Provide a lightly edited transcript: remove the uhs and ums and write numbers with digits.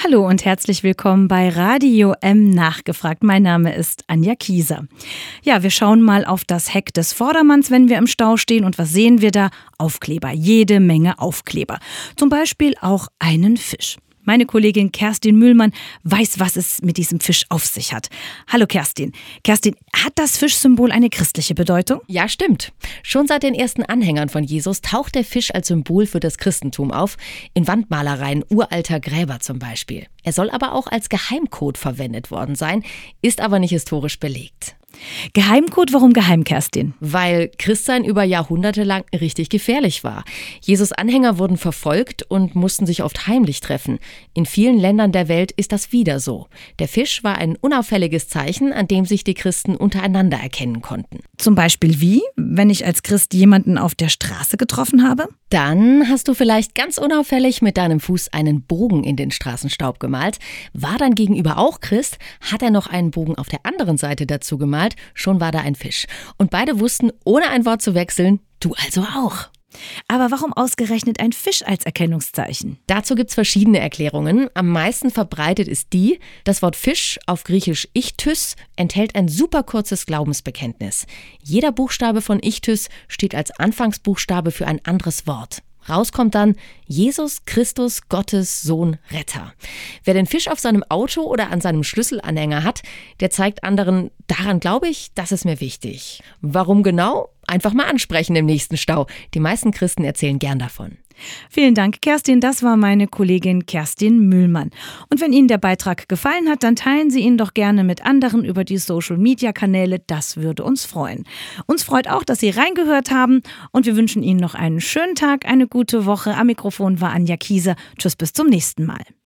Hallo und herzlich willkommen bei Radio M nachgefragt. Mein Name ist Anja Kieser. Ja, wir schauen mal auf das Heck des Vordermanns, wenn wir im Stau stehen. Und was sehen wir da? Aufkleber, jede Menge Aufkleber. Zum Beispiel auch einen Fisch. Meine Kollegin Kerstin Mühlmann weiß, was es mit diesem Fisch auf sich hat. Hallo Kerstin. Kerstin, hat das Fischsymbol eine christliche Bedeutung? Ja, stimmt. Schon seit den ersten Anhängern von Jesus taucht der Fisch als Symbol für das Christentum auf. In Wandmalereien uralter Gräber zum Beispiel. Er soll aber auch als Geheimcode verwendet worden sein, ist aber nicht historisch belegt. Geheimcode, warum geheim, Kerstin? Weil Christsein über Jahrhunderte lang richtig gefährlich war. Jesus' Anhänger wurden verfolgt und mussten sich oft heimlich treffen. In vielen Ländern der Welt ist das wieder so. Der Fisch war ein unauffälliges Zeichen, an dem sich die Christen untereinander erkennen konnten. Zum Beispiel wie? Wenn ich als Christ jemanden auf der Straße getroffen habe? Dann hast du vielleicht ganz unauffällig mit deinem Fuß einen Bogen in den Straßenstaub gemalt. War dein Gegenüber auch Christ, hat er noch einen Bogen auf der anderen Seite dazu gemalt, schon war da ein Fisch. Und beide wussten, ohne ein Wort zu wechseln, du also auch. Aber warum ausgerechnet ein Fisch als Erkennungszeichen? Dazu gibt's verschiedene Erklärungen. Am meisten verbreitet ist die, das Wort Fisch, auf Griechisch Ichthys, enthält ein super kurzes Glaubensbekenntnis. Jeder Buchstabe von Ichthys steht als Anfangsbuchstabe für ein anderes Wort. Rauskommt dann Jesus Christus, Gottes Sohn, Retter. Wer den Fisch auf seinem Auto oder an seinem Schlüsselanhänger hat, der zeigt anderen, daran glaube ich, das ist mir wichtig. Warum genau? Einfach mal ansprechen im nächsten Stau. Die meisten Christen erzählen gern davon. Vielen Dank, Kerstin. Das war meine Kollegin Kerstin Mühlmann. Und wenn Ihnen der Beitrag gefallen hat, dann teilen Sie ihn doch gerne mit anderen über die Social-Media-Kanäle. Das würde uns freuen. Uns freut auch, dass Sie reingehört haben. Und wir wünschen Ihnen noch einen schönen Tag, eine gute Woche. Am Mikrofon war Anja Kieser. Tschüss, bis zum nächsten Mal.